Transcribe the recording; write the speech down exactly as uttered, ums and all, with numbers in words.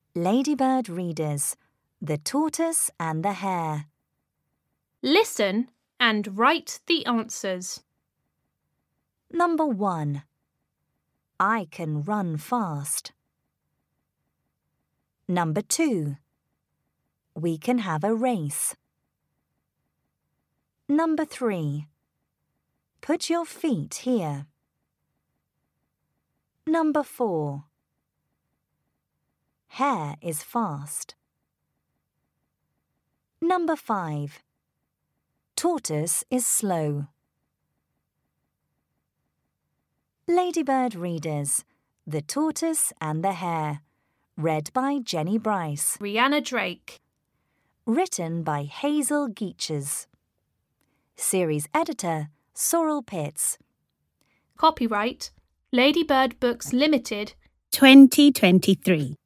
Ladybird readers, The Tortoise and the Hare. Listen and write the answers. Number one. I can run fast. Number two. We can have a race. Number three. Put your feet here. Number four. Hare is fast. Number five. Tortoise is slow. Ladybird readers, The Tortoise and the Hare, read by Jenny Bryce. Rihanna Drake. Written by Hazel Geaches. Series editor, Sorrel Pitts. Copyright, Ladybird Books Limited, twenty twenty-three.